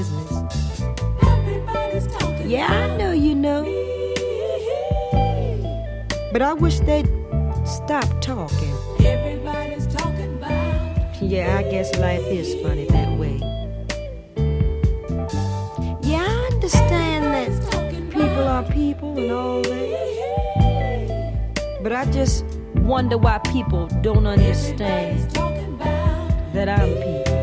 business. Yeah, I know you know. But I wish they'd stop talking. Everybody's talking about. Yeah, I guess life is funny that way. Yeah, I understand that people are people and all that. But I just wonder why people don't understand that I'm people.